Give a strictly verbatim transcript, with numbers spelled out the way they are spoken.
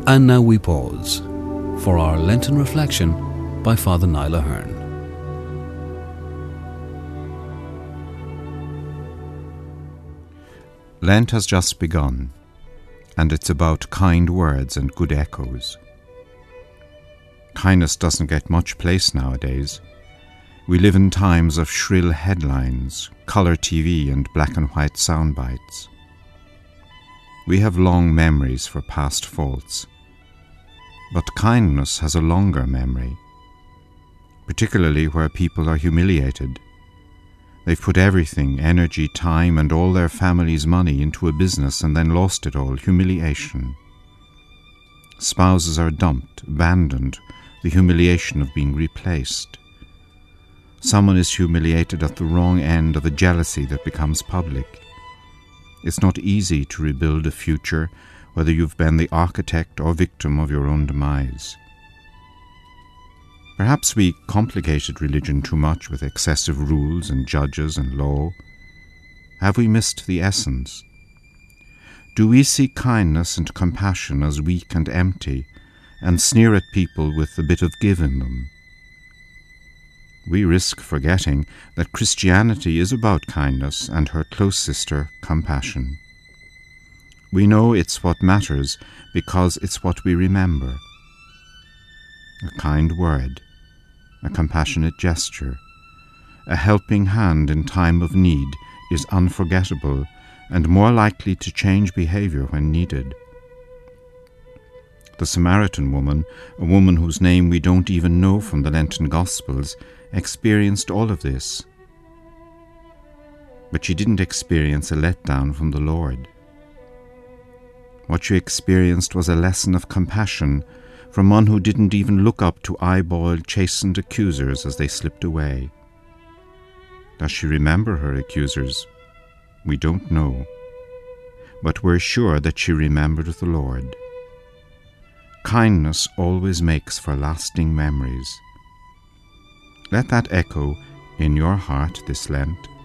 And now we pause for our Lenten reflection by Father Niall Ahern. Lent has just begun, and it's about kind words and good echoes. Kindness doesn't get much place nowadays. We live in times of shrill headlines, colour T V and black and white sound bites. We have long memories for past faults, but kindness has a longer memory, particularly where people are humiliated. They've put everything, energy, time, and all their family's money into a business and then lost it all. Humiliation. Spouses are dumped, abandoned, the humiliation of being replaced. Someone is humiliated at the wrong end of a jealousy that becomes public. It's not easy to rebuild a future, whether you've been the architect or victim of your own demise. Perhaps we complicated religion too much with excessive rules and judges and law. Have we missed the essence? Do we see kindness and compassion as weak and empty, and sneer at people with a bit of give in them? We risk forgetting that Christianity is about kindness and her close sister, compassion. We know it's what matters because it's what we remember. A kind word, a compassionate gesture, a helping hand in time of need is unforgettable and more likely to change behaviour when needed. The Samaritan woman, a woman whose name we don't even know from the Lenten Gospels, experienced all of this. But she didn't experience a letdown from the Lord. What she experienced was a lesson of compassion from one who didn't even look up to eyeballed, chastened accusers as they slipped away. Does she remember her accusers? We don't know. But we're sure that she remembered the Lord. Kindness always makes for lasting memories. Let that echo in your heart this Lent.